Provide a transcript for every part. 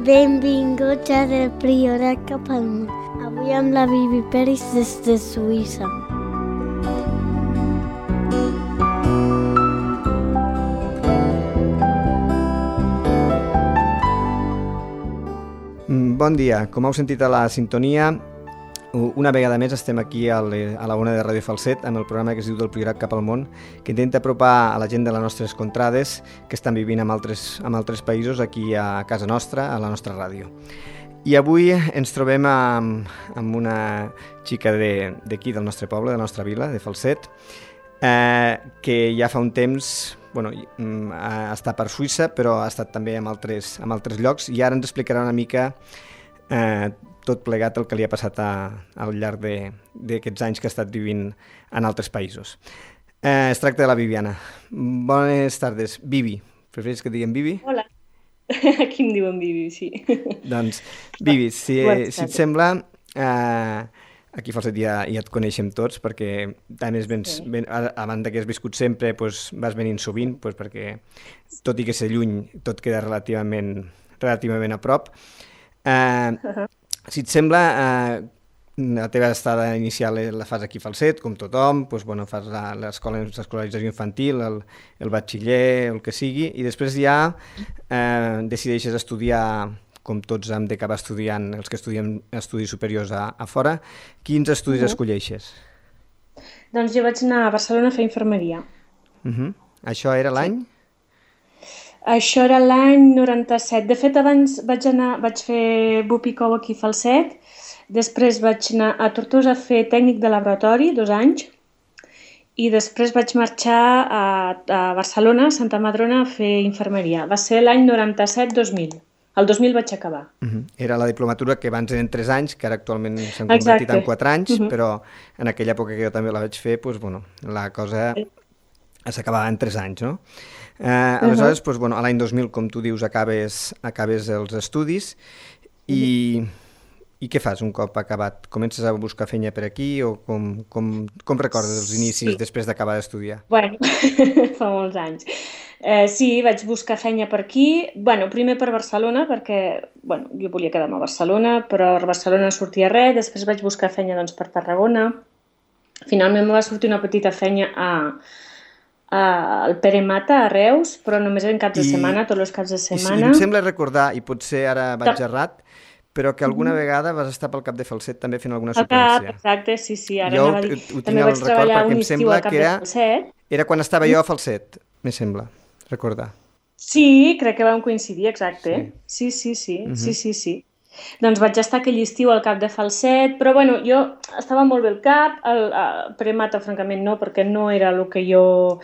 Benvinguts a Del Priorat cap al món. Avui amb la Bibi Peris des de Suïssa. Bon dia, com heu sentit a la sintonia, una vegada més estem aquí a la Ona de Ràdio Falset amb el programa que es diu Del Priorat cap al món, que intenta apropar a la gent de les nostres contrades que estan vivint en altres països aquí a casa nostra, a la nostra ràdio. I avui ens trobem amb una xica d'aquí, del nostre poble, de la nostra vila, de Falset, que ja fa un temps està per Suïssa, però ha estat també en altres llocs, i ara ens explicarà una mica tot plegat el que li ha passat al llarg d'aquests anys que ha estat vivint en altres països. Es tracta de la Viviana. Bones tardes. Bibi. Preferis que diguem Bibi? Hola. Aquí em diuen Bibi, sí. Doncs, Bibi, si et sembla, aquí a Falset ja et coneixem tots, perquè a més, a banda que has viscut sempre, vas venint sovint, perquè tot i que ser lluny, tot queda relativament a prop. Si et sembla, la teva estada inicial la fas aquí a Falset, com tothom, fas l'escolarització infantil, el batxiller, el que sigui, i després ja decideixes estudiar, com tots hem d'acabar estudiant, els que estudiem estudis superiors a fora. Quins estudis escolleixes? Doncs jo vaig anar a Barcelona a fer infermeria. Això era l'any? Això era l'any 97. De fet, abans vaig fer Bupicou aquí a Falset, després vaig anar a Tortosa a fer tècnic de laboratori, 2 anys, i després vaig marxar a Barcelona, a Santa Madrona, a fer infermeria. Va ser l'any 97-2000. El 2000 vaig acabar. Era la diplomatura que abans eren 3 anys, que ara actualment s'han convertit en 4 anys, però en aquella època que jo també la vaig fer, la cosa s'acabava en 3 anys, no? Aleshores, a l'any 2000, com tu dius, acabes els estudis i què fas un cop acabat? Comences a buscar feina per aquí o com recordes els inicis després d'acabar d'estudiar? Bueno, fa molts anys. Sí, vaig buscar feina per aquí, primer per Barcelona, perquè jo volia quedar-me a Barcelona, però a Barcelona no sortia res, després vaig buscar feina per Tarragona. Finalment em va sortir una petita feina al Pere Mata, a Reus, però només en caps de setmana, tots els caps de setmana. I em sembla recordar, i potser ara vaig errat, però que alguna vegada vas estar pel Cap de Falset també fent alguna suplència. Exacte, sí, ara jo anava a dir. També vaig treballar un estiu al Cap de Falset. Era quan estava jo a Falset, me sembla, recordar. Sí, crec que vam coincidir, exacte. Sí. Doncs vaig estar aquell estiu al Cap de Falset, però jo estava molt bé al cap, el Pere Mata francament no, perquè no era el que jo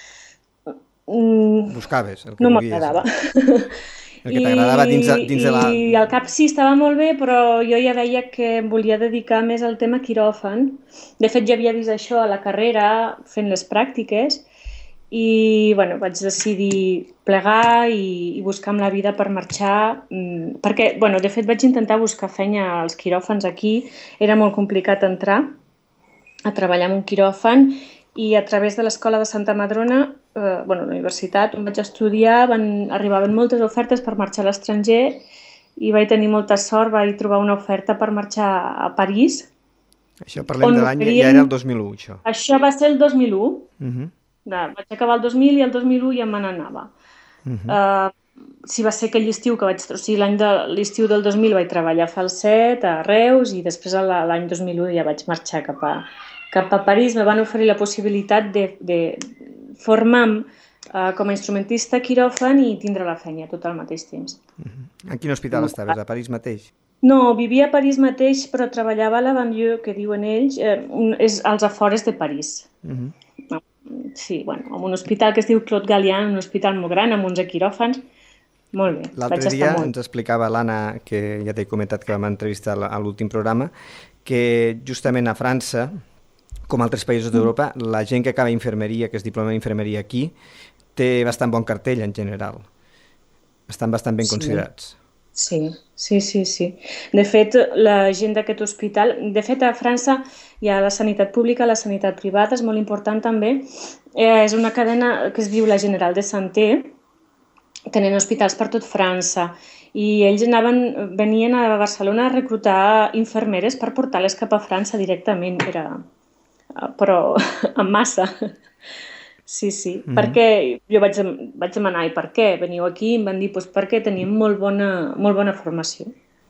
buscaves, el que no volies. M'agradava. El que t'agradava dins de la... I al cap sí, estava molt bé, però jo ja veia que em volia dedicar més al tema quiròfan. De fet, ja havia vist això a la carrera, fent les pràctiques, i vaig decidir plegar i buscar amb la vida per marxar, perquè, de fet, vaig intentar buscar feina als quiròfans aquí, era molt complicat entrar a treballar en un quiròfan, i a través de l'Escola de Santa Madrona, la universitat on vaig estudiar, arribaven moltes ofertes per marxar a l'estranger i vaig tenir molta sort, vaig trobar una oferta per marxar a París. Això parlem de l'any, ja era el 2001, això. Això va ser el 2001. Vaig acabar el 2000 i el 2001 ja me n'anava. Sí, va ser aquell estiu que l'estiu del 2000 vaig treballar a Falset, a Reus, i després l'any 2001 ja vaig marxar cap a París. Me van oferir la possibilitat de formar-me com a instrumentista quiròfan i tindre la feina tot al mateix temps. En quin hospital estaves? A París mateix? No, vivia a París mateix, però treballava a la banlieue, que diuen ells, és als afores de París. Sí, en un hospital que es diu Claude Gallienne, un hospital molt gran, amb 11 quiròfans. Molt bé. L'altre dia ens explicava l'Anna, que ja t'he comentat que vam entrevistar a l'últim programa, que justament a França, com altres països d'Europa, la gent que acaba infermeria, que es diploma d'infermeria aquí, té bastant bon cartell en general. Estan bastant ben considerats. Sí. De fet, la gent d'aquest hospital... De fet, a França hi ha la sanitat pública, la sanitat privada, és molt important també. És una cadena que es diu la General de Santé, tenen hospitals per tot França, i ells venien a Barcelona a reclutar infermeres per portar-les cap a França directament, però en massa. Sí, perquè jo vaig demanar, i per què? Veniu aquí, em van dir, doncs perquè tenim molt bona formació.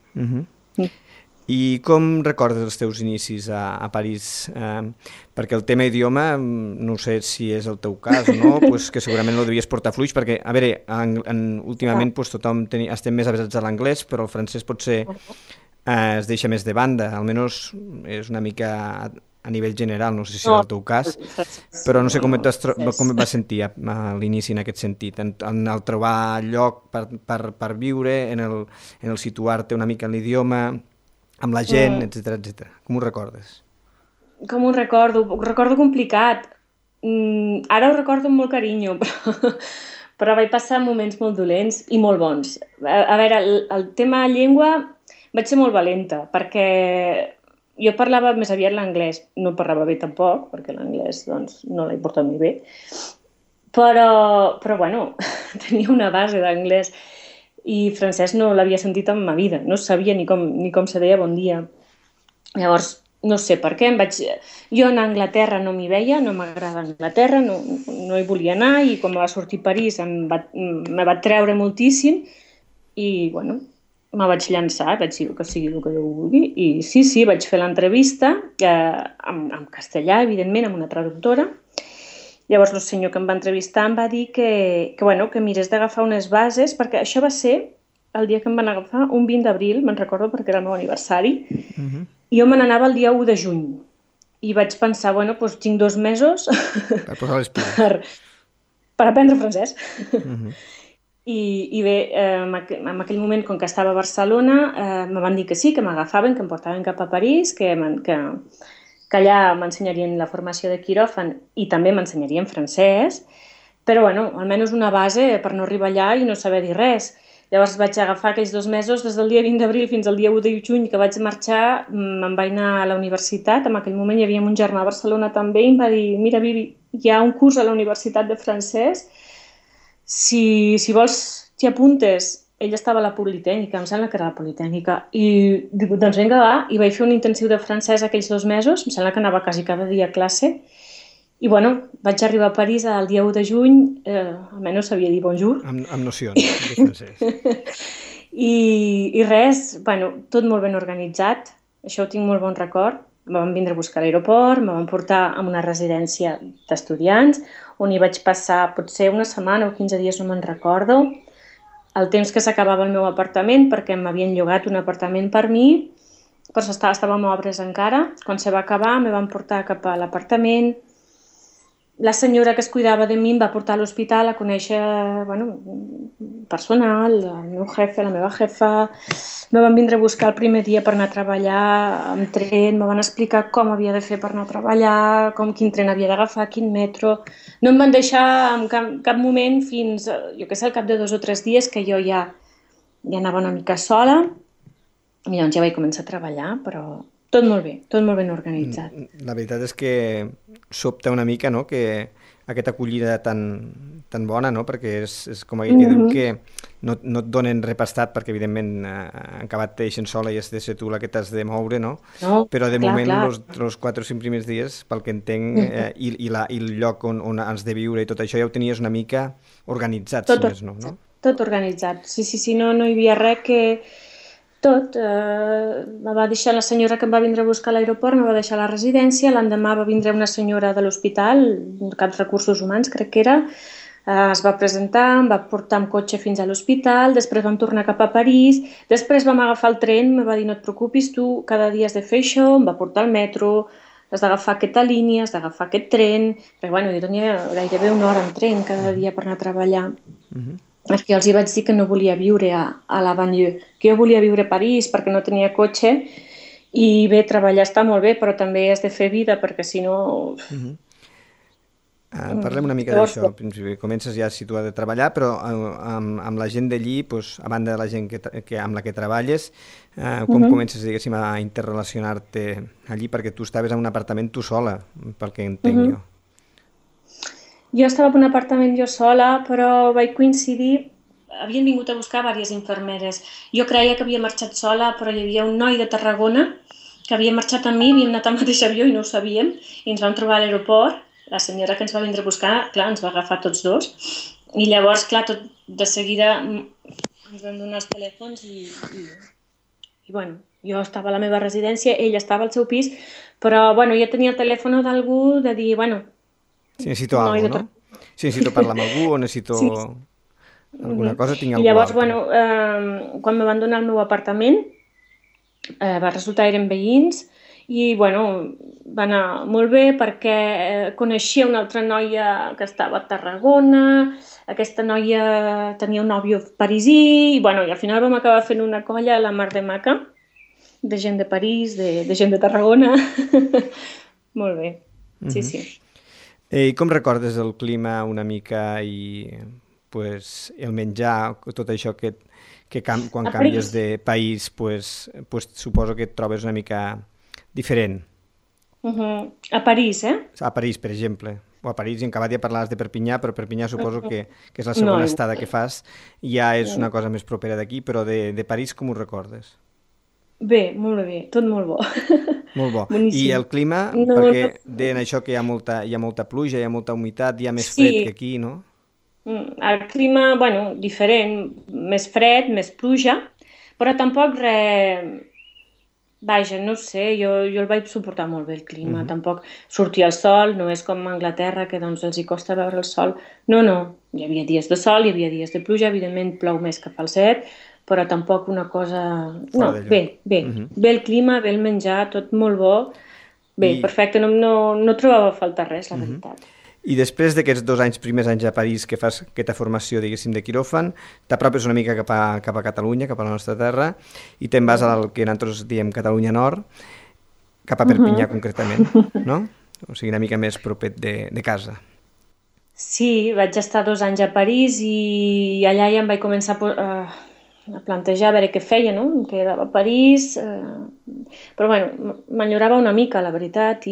I com recordes els teus inicis a París? Perquè el tema idioma, no sé si és el teu cas o no, pues que segurament no devies portar fluix, perquè, a veure, últimament pues, tothom estem més avesats a l'anglès, però el francès potser es deixa més de banda, almenys és una mica a nivell general, no sé si és el teu cas, però no sé com et vas sentir a l'inici en aquest sentit, en el trobar lloc per viure, en el situar-te una mica en l'idioma, amb la gent, etc. Com ho recordes? Com ho recordo? Ho recordo complicat. Ara ho recordo amb molt carinyo, però vaig passar moments molt dolents i molt bons. A veure, el tema llengua vaig ser molt valenta, perquè jo parlava més aviat l'anglès. No parlava bé tampoc, perquè l'anglès doncs, no l'he portat ni bé. Però bueno, tenia una base d'anglès. I francès no l'havia sentit en ma vida, no sabia ni com se deia bon dia. Llavors, no sé per què, jo a Anglaterra no m'hi veia, no m'agrada Anglaterra, no hi volia anar, i quan va sortir París me va treure moltíssim, i bueno, me vaig llançar, vaig dir que sigui el que jo vulgui, i sí, vaig fer l'entrevista, en castellà, evidentment, amb una traductora. Llavors el senyor que em va entrevistar em va dir que mirés d'agafar unes bases, perquè això va ser el dia que em van agafar, un 20 d'abril, me'n recordo perquè era el meu aniversari, i jo me n'anava el dia 1 de juny. I vaig pensar, doncs tinc 2 mesos per posar les piles. Per aprendre francès. I bé, en aquell moment, com que estava a Barcelona, me van dir que sí, que m'agafaven, que em portaven cap a París, que allà m'ensenyarien la formació de quiròfan i també m'ensenyarien francès, però almenys una base per no arribar allà i no saber dir res. Llavors vaig agafar aquells 2 mesos, des del dia 20 d'abril fins al dia 1 de juny que vaig marxar, me'n vaig anar a la universitat. En aquell moment hi havia un germà a Barcelona també i em va dir, mira Vivi, hi ha un curs a la Universitat de Francès, si vols t'hi apuntes. Ell estava a la Politècnica, em sembla que era la Politècnica, i dic, doncs vinga, va, i vaig fer un intensiu de francès aquells 2 mesos, em sembla que anava quasi cada dia a classe, i vaig arribar a París el dia 1 de juny, almenys sabia dir bonjour. Amb nocions de francès. I res, tot molt ben organitzat, això ho tinc molt bon record. Me van vindre a buscar a l'aeroport, me van portar a una residència d'estudiants, on hi vaig passar potser una setmana o 15 dies, no me'n recordo, el temps que s'acabava el meu apartament, perquè m'havien llogat un apartament per mi, però estava amb obres encara. Quan se va acabar, me van portar cap a l'apartament. La senyora que es cuidava de mi em va portar a l'hospital a conèixer personal, el meu jefe, la meva jefa. Me van vindre a buscar el primer dia per anar a treballar amb tren, me van explicar com havia de fer per anar a treballar, quin tren havia d'agafar, quin metro. No em van deixar en cap moment fins, jo què sé, al cap de 2 o 3 dies que jo ja anava una mica sola, i llavors ja vaig començar a treballar, però tot molt ben organitzat. La veritat és que sobta una mica, no?, que aquesta acollida tan bona, no?, perquè és com aquell que diu que no et donen repastat perquè, evidentment, en acabat te deixen sola i has de ser tu la que t'has de moure, no? Però de moment, els 4 o 5 primers dies, pel que entenc, i el lloc on has de viure i tot això, ja ho tenies una mica organitzat, si més no? Tot organitzat, sí, no hi havia res que... Tot. Me va deixar la senyora que em va vindre a buscar a l'aeroport, me va deixar a la residència, l'endemà va vindre una senyora de l'hospital, cap recursos humans crec que era, es va presentar, em va portar amb cotxe fins a l'hospital, després vam tornar cap a París, després vam agafar el tren, me va dir no et preocupis tu, cada dia has de fer això, em va portar al metro, has d'agafar aquesta línia, has d'agafar aquest tren, però jo tenia gairebé 1 hora en tren cada dia per anar a treballar. Perquè els hi vaig dir que no volia viure a la banlieue, que jo volia viure a París perquè no tenia cotxe, i bé, treballar està molt bé, però també has de fer vida, perquè si no... Parlem una mica d'això. Al principi comences ja a situar de treballar, però amb la gent d'allí, a banda de la gent amb la que treballes, com comences, diguéssim, a interrelacionar-te allí? Perquè tu estaves en un apartament tu sola, pel que entenc jo. Jo estava en un apartament jo sola, però vaig coincidir havien vingut a buscar diverses infermeres. Jo creia que havia marxat sola, però hi havia un noi de Tarragona que havia marxat amb mi, havíem anat al mateix avió i no ho sabíem, i ens vam trobar a l'aeroport. La senyora que ens va vindre a buscar, clar, ens va agafar tots dos, i llavors, clar, tot de seguida ens van donar els telèfons i bueno, jo estava a la meva residència, ell estava al seu pis, però, bueno, jo tenia el telèfon d'algú de dir, bueno... Si necessito alguna cosa, no? Si necessito parlar amb algú o necessito alguna cosa, tinc algú I llavors, altre. Bueno, quan me van donar el meu apartament, va resultar eren veïns, i, bueno, va anar molt bé perquè coneixia una altra noia que estava a Tarragona, aquesta noia tenia un nòvio parisí, i, bueno, i al final vam acabar fent una colla a la mar de maca, de gent de París, de gent de Tarragona. Molt bé, sí, sí. I com recordes el clima una mica i pues, el menjar, tot això que quan canvies de país pues, suposo que et trobes una mica diferent? A París, eh? A París, per exemple. O a París, i en acabat ja parlaves de Perpinyà, però Perpinyà suposo que és la segona estada que fas, i ja és una cosa més propera d'aquí, però de París com ho recordes? Bé, molt bé, tot molt bo. Molt bo. Boníssim. I el clima, perquè deien això que hi ha molta pluja, hi ha molta humitat, hi ha més fred que aquí, no? El clima, bueno, diferent, més fred, més pluja, però tampoc res... Vaja, no sé, jo el vaig suportar molt bé el clima, tampoc sortia el sol, no és com a Anglaterra que doncs els hi costa veure el sol. No, hi havia dies de sol, hi havia dies de pluja, evidentment plou més que falset, però tampoc una cosa... No, bé el clima, bé el menjar, tot molt bo, bé, perfecte, no trobava a faltar res, la veritat. I després d'aquests primers anys a París que fas aquesta formació, diguéssim, de quiròfan, t'apropes una mica cap a Catalunya, cap a la nostra terra, i te'n vas al que nosaltres diem Catalunya Nord, cap a Perpinyà concretament, no? O sigui, una mica més propet de casa. Sí, vaig estar 2 anys a París i allà ja em vaig començar a plantejar a veure què feia, no? Em quedava a París, però bueno, m'enyorava una mica, la veritat,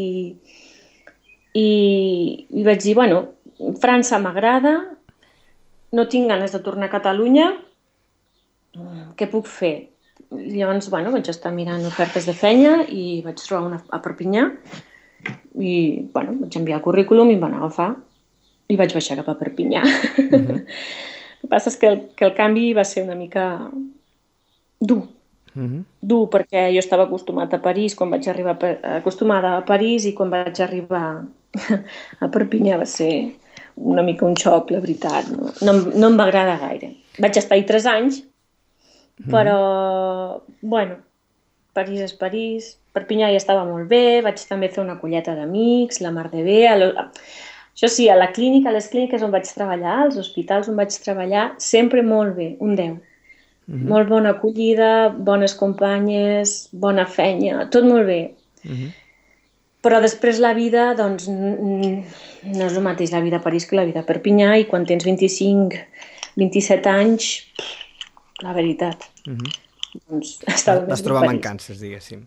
i vaig dir, bueno, França m'agrada, no tinc ganes de tornar a Catalunya, què puc fer? I llavors, bueno, vaig estar mirant ofertes de feina i vaig trobar una a Perpinyà i, bueno, vaig enviar el currículum i em van agafar i vaig baixar cap a Perpinyà. El que passa és que el canvi va ser una mica dur. Dur, perquè jo estava acostumada a París acostumada a París, i quan vaig arribar a Perpinyà va ser una mica un xoc, la veritat. No em va agradar gaire. Vaig estar-hi 3 anys, però, bueno, París és París. Perpinyà ja estava molt bé, vaig també fer una colleta d'amics, la mar de bé. Això sí, a les clíniques on vaig treballar, als hospitals on vaig treballar, sempre molt bé, un 10. Molt bona acollida, bones companyes, bona feina, tot molt bé. Però després la vida, doncs, no és el mateix la vida a París que la vida a Perpinyà, i quan tens 25, 27 anys, la veritat, doncs estava més vas trobar mancances, diguéssim.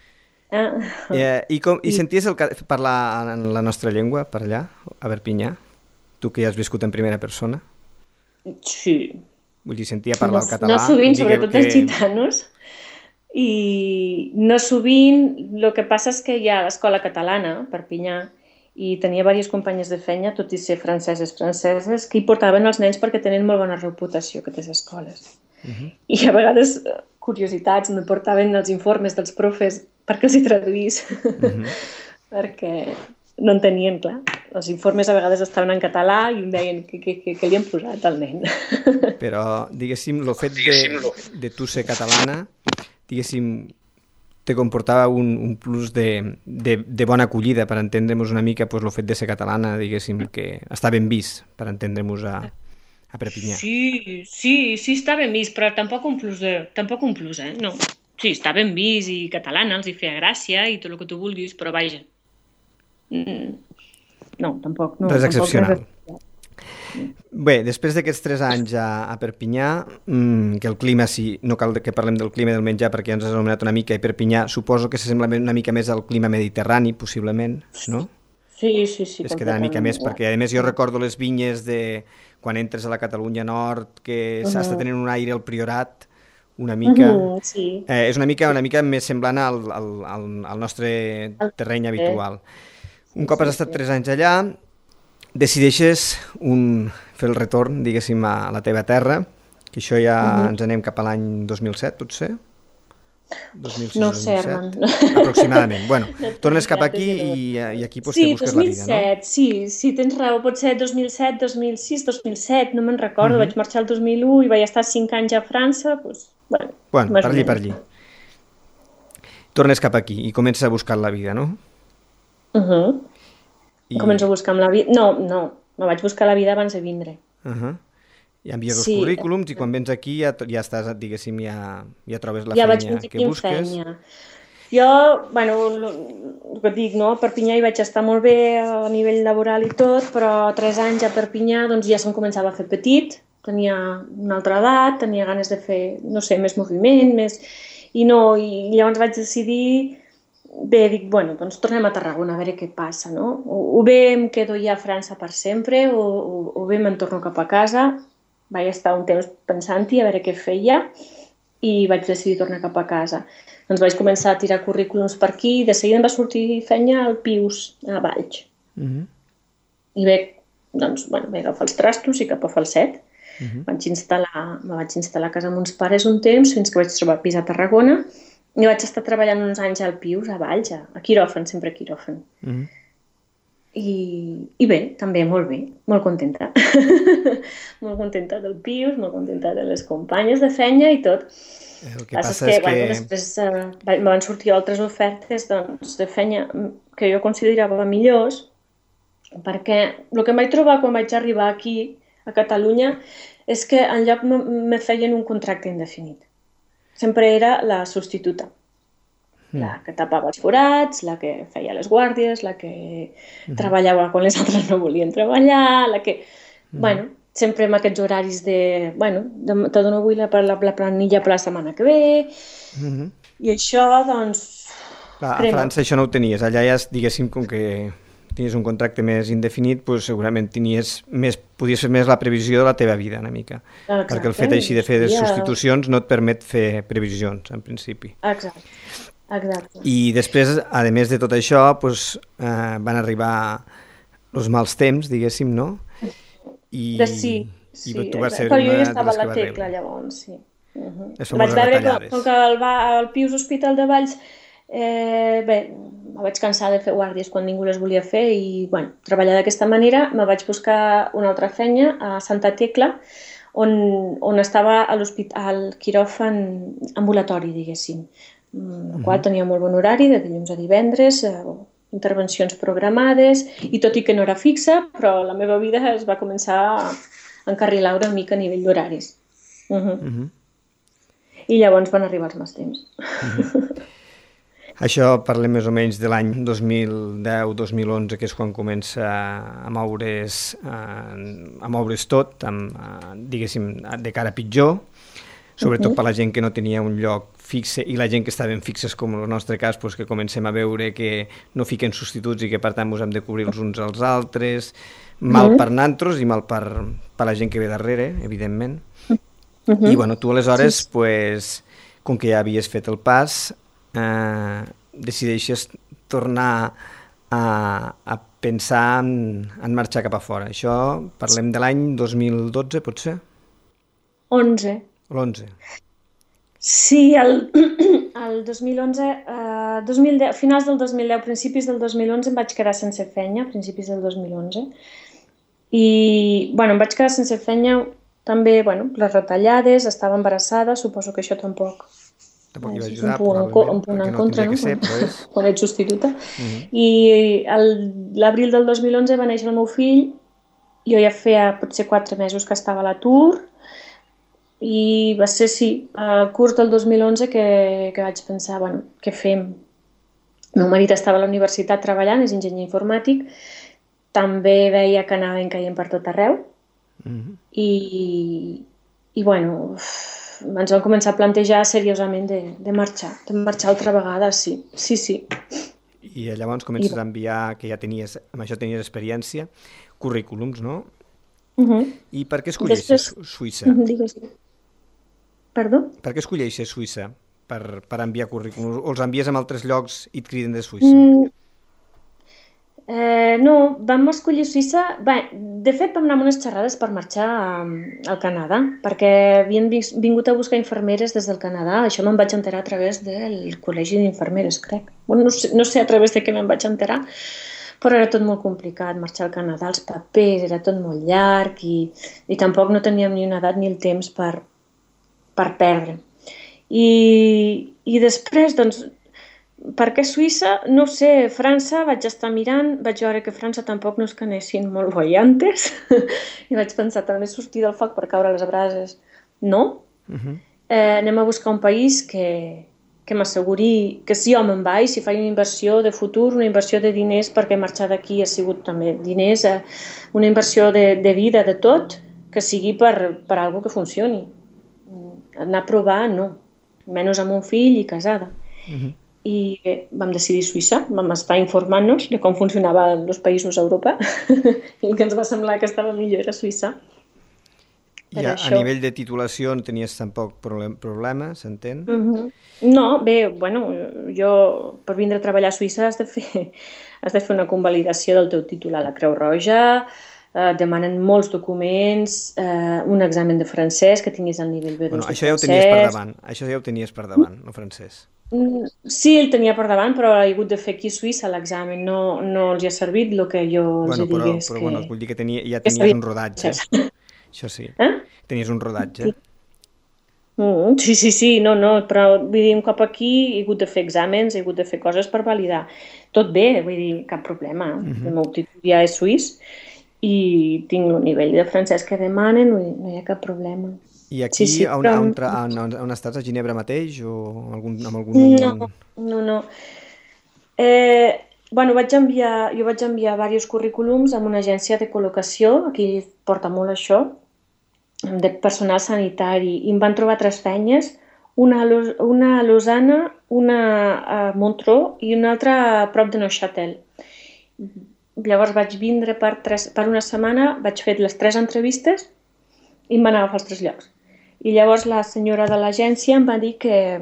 I senties parlar en la nostra llengua per allà, a Perpinyà? Tu que ja has viscut en primera persona? Sí. Vull dir, sentia parlar el català? No sovint, sobretot els gitanos. I no sovint, el que passa és que hi ha l'escola catalana, a Perpinyà, i tenia diverses companyes de feina, tot i ser franceses, que hi portaven els nens perquè tenen molt bona reputació, aquestes escoles. I a vegades, curiositats, me portaven els informes dels profes perquè els hi traduís, perquè no entenien, clar. Els informes a vegades estaven en català i em deien que li han posat al nen. Però, diguéssim, el fet de tu ser catalana, diguéssim, te comportava un plus de bona acollida, per entendre'ns una mica, el fet de ser catalana, diguéssim, que està ben vist, per entendre'ns a Perpinyà. Sí, està ben vist, però tampoc un plus, no. Sí, està ben vist i catalana, els hi feia gràcia i tot el que tu vulguis, però vaja. No, tampoc. No, res excepcional. Bé, després d'aquests 3 anys a Perpinyà, que el clima, sí, no cal que parlem del clima i del menjar perquè ja ens has anomenat una mica, i Perpinyà suposo que s'assembla una mica més al clima mediterrani, possiblement, no? Sí. Es queda una mica més, perquè a més jo recordo les vinyes de quan entres a la Catalunya Nord, que s'està tenint un aire al Priorat, una mica... Sí. És una mica més semblant al nostre terreny habitual. Un cop has estat 3 anys allà, decideixes fer el retorn, diguéssim, a la teva terra, que això ja ens anem cap a l'any 2007, potser? 2006, no ho sé, 2007? Armand. Aproximadament. Bueno, tornes cap aquí i aquí pues, te busques 2007, la vida, no? sí, tens raó, pot ser 2007, 2006, 2007, no me'n recordo, vaig marxar el 2001 i vaig estar 5 anys a França, doncs, bueno, per allí. Tornes cap aquí i comences a buscar la vida, no? Començo a buscar amb la vida... No, me vaig buscar la vida abans de vindre. I envies els currículums i quan vens aquí ja estàs, diguéssim, ja trobes la feina que busques. Jo, bueno, el que et dic, no? A Perpinyà hi vaig estar molt bé a nivell laboral i tot, però 3 anys a Perpinyà doncs ja se'm començava a fer petit, tenia una altra edat, tenia ganes de fer, no sé, més moviment, i llavors vaig decidir, dic, bueno, doncs tornem a Tarragona a veure què passa, no? O bé em quedo ja a França per sempre, o bé me'n torno cap a casa. Vaig estar un temps pensant-hi a veure què feia i vaig decidir tornar cap a casa. Doncs vaig començar a tirar currículums per aquí i de seguida em va sortir feina al Pius, a Valls. I vaig agafar els trastos i cap a Falset. Me vaig instal·lar a casa amb uns pares un temps fins que vaig trobar pis a Tarragona i vaig estar treballant uns anys al Pius, a Valls, a quiròfan, sempre a quiròfan. I bé, també molt bé, molt contenta. Molt contenta del Pius, molt contenta de les companyes de feina i tot. El que passa és que... Després me van sortir altres ofertes de feina que jo considerava millors, perquè el que em vaig trobar quan vaig arribar aquí, a Catalunya, és que enlloc me feien un contracte indefinit. Sempre era la substituta. La que tapava els forats, la que feia les guàrdies, la que treballava quan les altres no volien treballar, la que... Bueno, sempre amb aquests horaris de... Bueno, te dono avui la planilla per la setmana que ve... I això, doncs... A França això no ho tenies. Allà ja, diguéssim, com que tenies un contracte més indefinit, doncs segurament podies fer més la previsió de la teva vida, una mica. Exacte. Perquè el fet així de fer substitucions no et permet fer previsions, en principi. Exacte. I després, a més de tot això, van arribar els mals temps, diguéssim, no? Sí. Tu vas ser però jo ja estava a la tecla, llavors, sí. Vaig veure que com que el Pius Hospital de Valls, me vaig cansar de fer guàrdies quan ningú les volia fer i, treballar d'aquesta manera, me vaig buscar una altra feina a Santa Tecla, on estava al quiròfan ambulatori, diguéssim. El qual tenia molt bon horari, de dilluns a divendres, intervencions programades, i tot i que no era fixa, però la meva vida es va començar a encarrilar una mica a nivell d'horaris. I llavors van arribar els mals temps. Això parlem més o menys de l'any 2010-2011, que és quan comença a moure's tot, diguéssim, de cara a pitjor, sobretot per la gent que no tenia un lloc fixe i la gent que estaven fixes, com en el nostre cas, que comencem a veure que no fiquen substituts i que per tant hem de cobrir els uns als altres, mal per nantros i mal per la gent que ve darrere, evidentment. I tu aleshores, com que ja havies fet el pas, decideixes tornar a pensar en marxar cap a fora. Això parlem de l'any 2012, potser? 11. L'11. Sí, el 2011, finals del 2010, principis del 2011 em vaig quedar sense feina, principis del 2011. I, em vaig quedar sense feina també, les retallades, estava embarassada, suposo que això tampoc hi va ajudar, un punt en contra, no? Quan ets substituta. I l'abril del 2011 va néixer el meu fill, jo ja feia potser 4 mesos que estava a l'atur, i va ser, al curs del 2011 que vaig pensar, què fem? El meu marit estava a la universitat treballant, és enginyer informàtic, també veia que anaven caient per tot arreu, i ens vam començar a plantejar seriosament de marxar altra vegada, sí. I llavors comences a enviar, que ja amb això tenies experiència, currículums, no? I per què escolleixes Suïssa? Digues. Perdó? Per què escolleixes Suïssa per enviar currículums? O els envies a altres llocs i et criden de Suïssa? No, vam escollir Suïssa... Bé, de fet, vam anar amb unes xerrades per marxar al Canadà, perquè havien vingut a buscar infermeres des del Canadà. Això me'n vaig enterar a través del Col·legi d'Infermeres, crec. Bueno, no sé a través de què me'n vaig enterar, però era tot molt complicat, marxar al Canadà, els papers, era tot molt llarg i tampoc no teníem ni una edat ni el temps per perdre. I després, doncs, per què Suïssa? No ho sé, França vaig estar mirant, vaig veure que França tampoc no és que anessin molt boiantes i vaig pensar, també sortir del foc per caure a les brases. No. Anem a buscar un país que m'asseguri que si jo me'n vaig, si faig una inversió de futur, una inversió de diners, perquè marxar d'aquí ha sigut també diners, una inversió de vida, de tot, que sigui per algo que funcioni. Anar a provar, no. Menys amb un fill i casada. I bé, vam decidir Suïssa, vam estar informant-nos de com funcionaven els països a Europa i el que ens va semblar que estava millor era Suïssa. I a nivell de titulació no tenies tampoc problema, s'entén? No, bé, bueno, jo per vindre a treballar a Suïssa has de fer una convalidació del teu títol a la Creu Roja, demanen molts documents, un examen de francès, que tinguis el nivell B2 de francès. Això ja ho tenies per davant, el francès. Sí, el tenia per davant, però he hagut de fer aquí a Suïssa l'examen, no els hi ha servit el que jo els digués. Però bueno, vull dir que ja tenies un rodatge. Això sí, tenies un rodatge. Sí, no, però vull dir, un cop aquí he hagut de fer exàmens, he hagut de fer coses per validar. Tot bé, vull dir, cap problema. El meu títol ja és suís i tinc el nivell de francès que demanen, no hi ha cap problema. I aquí on estàs, a Ginebra mateix o amb algun... No. Bueno, jo vaig enviar diversos currículums a una agència de col·locació, aquí porta molt això, de personal sanitari, i em van trobar 3 feines, una a Lausanne, una a Montreux i una altra a prop de Neuchâtel. Llavors vaig vindre per una setmana, vaig fer les 3 entrevistes i em van agafar els 3 llocs. I llavors la senyora de l'agència em va dir que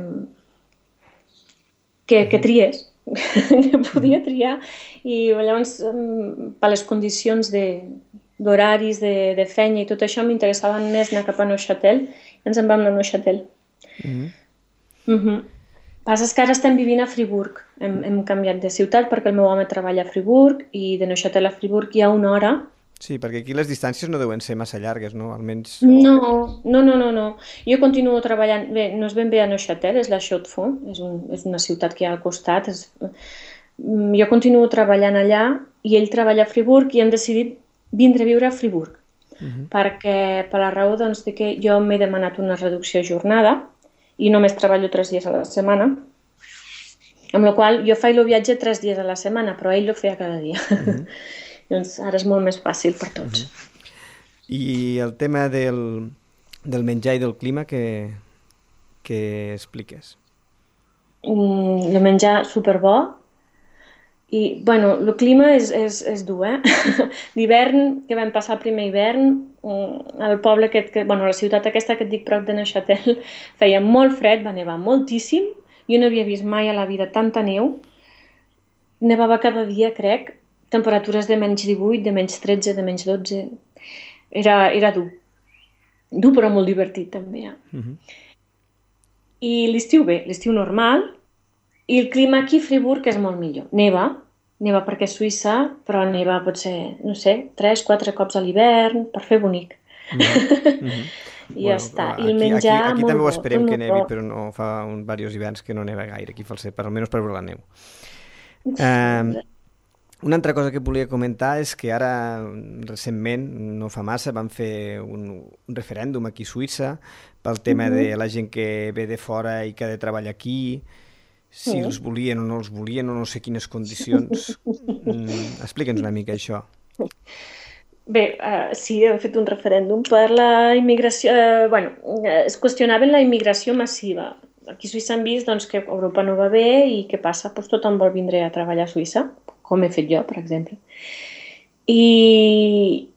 triés, que podia triar, i llavors per les condicions d'horaris, de feina i tot això m'interessaven més anar cap a Neuchâtel, i ens en vam anar a Neuchâtel. Passa que ara estem vivint a Friburg, hem canviat de ciutat perquè el meu home treballa a Friburg i de Neuchâtel a Friburg hi ha 1 hora. Sí, perquè aquí les distàncies no deuen ser massa llargues, no? Almenys... No. Jo continuo treballant... Bé, no és ben bé a Neuchâtel, és la Chaux-de-Fonds, és una ciutat que hi ha al costat. Jo continuo treballant allà i ell treballa a Friburg i hem decidit vindre a viure a Friburg. Perquè per la raó doncs, de que jo m'he demanat una reducció de jornada i només treballo 3 dies a la setmana, amb la qual jo faig el viatge 3 dies a la setmana, però ell ho feia cada dia. Doncs ara és molt més fàcil per tots. I el tema del menjar i del clima, que expliques? El menjar superbo i, bueno, el clima és dur, L'hivern, que vam passar el primer hivern, al poble la ciutat aquesta que et dic prop de Neuchâtel, feia molt fred, va nevar moltíssim, jo no havia vist mai a la vida tanta neu, nevava cada dia, crec, temperatures de menys 18, de menys 13, de menys 12. Era dur. Dur, però molt divertit, també. I l'estiu bé, l'estiu normal. I el clima aquí a Friburg és molt millor. Neva perquè és Suïssa, però neva pot ser, no sé, 3-4 cops a l'hivern, per fer bonic. I ja està. I el menjar aquí també ho esperem que nevi, però no fa diversos hiverns que no neva gaire aquí a Falset, almenys per veure la neu. Una altra cosa que volia comentar és que ara, recentment, no fa massa, van fer un referèndum aquí a Suïssa pel tema de la gent que ve de fora i que ha de treballar aquí, si els volien o no els volien, o no sé quines condicions. Explica'ns una mica això. Bé, sí, han fet un referèndum per la immigració... es qüestionaven la immigració massiva. Aquí a Suïssa han vist que Europa no va bé i què passa? Tothom vol vindre a treballar a Suïssa, com he fet jo, per exemple. I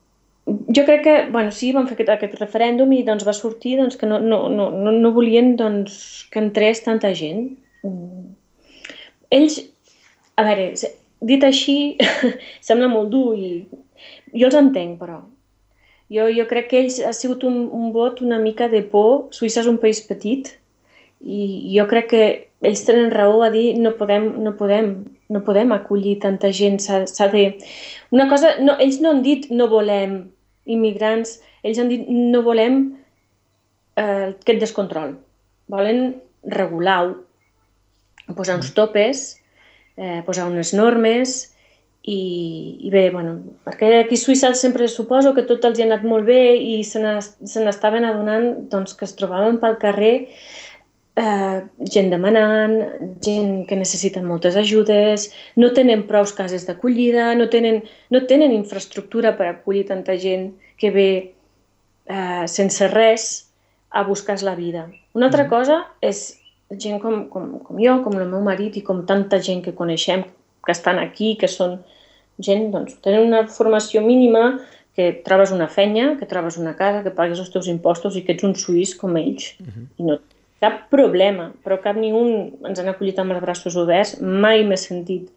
Jo crec que, sí, van fer aquest referèndum i doncs va sortir que no volien que entrés tanta gent. Ells, a veure, dit així, sembla molt dur i jo els entenc, però jo crec que ells ha sigut un vot una mica de por. Suïssa és un país petit i jo crec que ells tenen raó a dir no podem acollir tanta gent. S'ha de... Una cosa, ells no han dit no volem immigrants, ells han dit no volem aquest descontrol. Volen regular-ho, posar uns topes, posar unes normes i bé, perquè aquí a Suïssa sempre suposo que tot els hi ha anat molt bé i se n'estaven adonant que es trobaven pel carrer gent demanant, gent que necessiten moltes ajudes, no tenen prous cases d'acollida, no tenen infraestructura per acollir tanta gent que ve sense res a buscar la vida. Una altra cosa és gent com jo, com el meu marit i com tanta gent que coneixem que estan aquí, que són gent, tenen una formació mínima, que trobes una feina, que trobes una casa, que pagues els teus impostos i que ets un suís com ells. I no cap problema, però cap ni un ens han acollit amb els braços oberts. Mai m'he sentit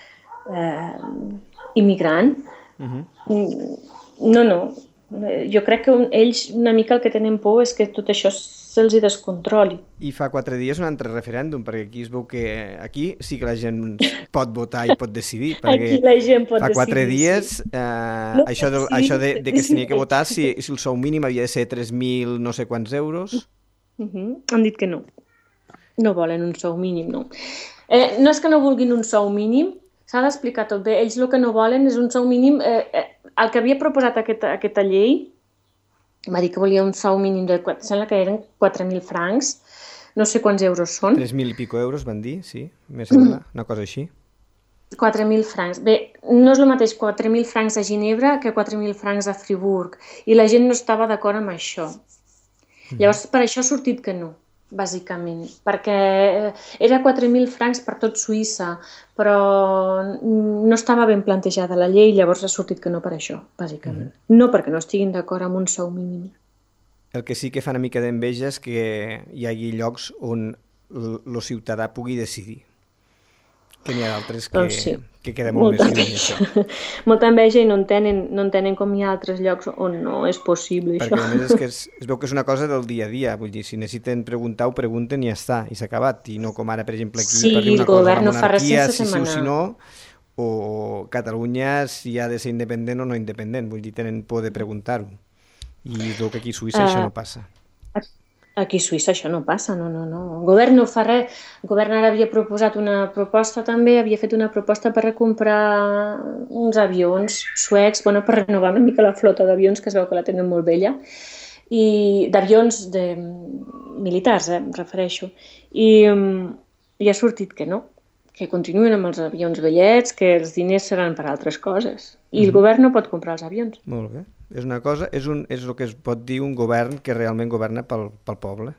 immigrant. No. Jo crec que ells una mica el que tenen por és que tot això se'ls hi descontroli. I fa 4 dies un altre referèndum, perquè aquí es veu que aquí sí que la gent pot votar i pot decidir. Aquí la gent pot decidir. Fa 4 dies, això de que es tenia que votar si el sou mínim havia de ser 3.000 no sé quants euros. Han dit que no. No volen un sou mínim, no. No és que no vulguin un sou mínim, s'ha d'explicar tot bé. Ells el que no volen és un sou mínim. El que havia proposat aquesta llei va dir que volia un sou mínim sembla que eren 4.000 francs, no sé quants euros són. 3.000 i pico euros van dir, sí, me sembla, una cosa així. 4.000 francs. Bé, no és el mateix 4.000 francs a Ginebra que 4.000 francs a Friburg, i la gent no estava d'acord amb això. Llavors, per això ha sortit que no, bàsicament, perquè era 4.000 francs per tot Suïssa, però no estava ben plantejada la llei, llavors ha sortit que no per això, bàsicament. No perquè no estiguin d'acord amb un sou mínim. El que sí que fa una mica d'enveja és que hi hagi llocs on el ciutadà pugui decidir. Que n'hi ha d'altres que queda molt més lluny, això. Molta enveja i no entenen com hi ha altres llocs on no és possible, això. Perquè a més és que es veu que és una cosa del dia a dia, vull dir, si necessiten preguntar, ho pregunten i ja està, i s'ha acabat, i no com ara, per exemple, aquí, per dir una cosa, la monarquia, si sí o si no, o Catalunya si ha de ser independent o no independent, vull dir, tenen por de preguntar-ho. I es veu que aquí a Suïssa això no passa. Aquí a Suïssa això no passa, no. El govern no fa res. El govern ara havia proposat una proposta també, havia fet una proposta per recomprar uns avions suecs, per renovar una mica la flota d'avions, que es veu que la tenen molt vella, i d'avions militars, em refereixo. I ha sortit que no, que continuen amb els avions vellets, que els diners seran per altres coses. I el govern no pot comprar els avions. Molt bé. És una cosa, és el que es pot dir un govern que realment governa pel poble.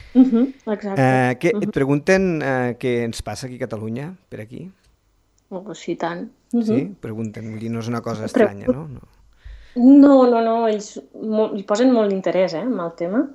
Exacte. Et pregunten què ens passa aquí a Catalunya, per aquí? Sí, tant. Sí? Pregunten, vull dir, no és una cosa estranya, no? No, ells hi posen molt d'interès en el tema.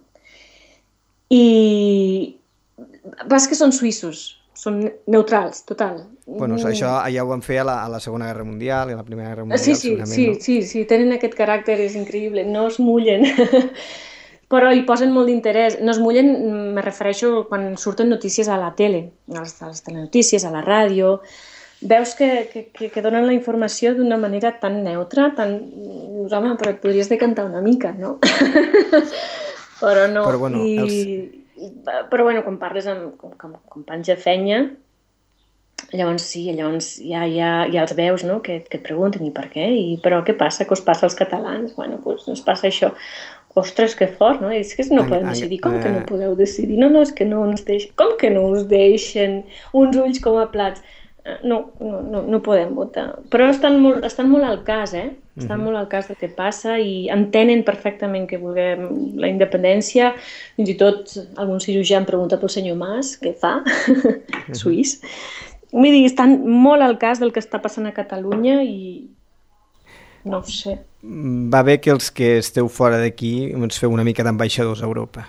I és que són suïssos. Són neutrals, total. Bueno, això ja ho van fer a la Segona Guerra Mundial i a la Primera Guerra Mundial, segurament, no? Sí, tenen aquest caràcter, és increïble, no es mullen, però hi posen molt d'interès. No es mullen, me refereixo quan surten notícies a la tele, a les telenotícies, a la ràdio. Veus que donen la informació d'una manera tan neutra, home, però et podries decantar una mica, no? Però no. Però bueno, Però quan parles amb companys de feina, llavors ja els veus, no? Que et pregunten i per què, però què passa, que us passa als catalans? Doncs ens passa això. Ostres, que fort, no? És que no podem decidir. Com que no podeu decidir? No, és que no ens deixen. Com que no us deixen uns ulls com a plats? No podem votar. Però estan molt al cas, Estan molt al cas del que passa i entenen perfectament que vulguem la independència. Fins i tot algun cirurgià em pregunta pel senyor Mas, què fa, suís. Vull dir, estan molt al cas del que està passant a Catalunya i no ho sé. Va bé que els que esteu fora d'aquí ens feu una mica d'ambaixadors a Europa.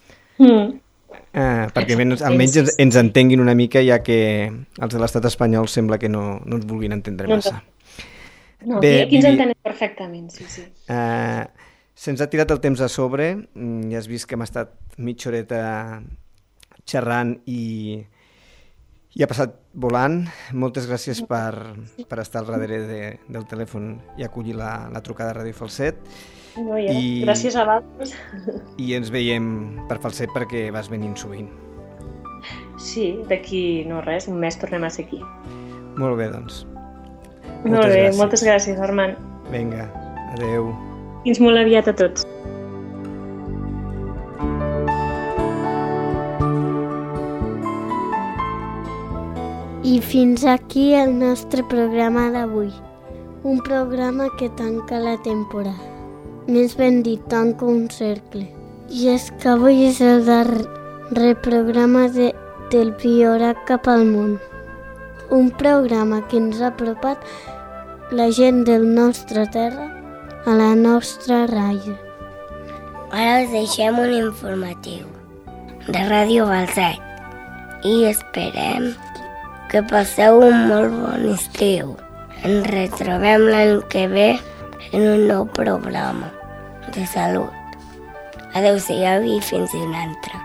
Perquè almenys ens entenguin una mica, ja que els de l'estat espanyol sembla que no ens vulguin entendre massa. No, aquí ens entenem perfectament, sí. Se'ns ha tirat el temps a sobre, ja has vist que hem estat mitja horeta xerrant i ha passat volant. Moltes gràcies per estar al darrere del telèfon i acollir la trucada de Ràdio Falset. No, gràcies a vosaltres. I ens veiem per Falset perquè vas venint sovint. Sí, d'aquí no res, un mes tornem a ser aquí. Molt bé, doncs. Molt bé, moltes gràcies, Armand. Vinga, adeu. Fins molt aviat a tots. I fins aquí el nostre programa d'avui. Un programa que tanca la temporada. Més ben dit, tanca un cercle. I és que avui és el darrer programa del Priorat cap al món. Un programa que ens ha apropat la gent del nostre terra a la nostra ràdio. Ara us deixem un informatiu de Ràdio Falset i esperem que passeu un molt bon estiu. Ens retrobem l'any que ve en un nou programa de salut. Adéu-siau i fins una altra.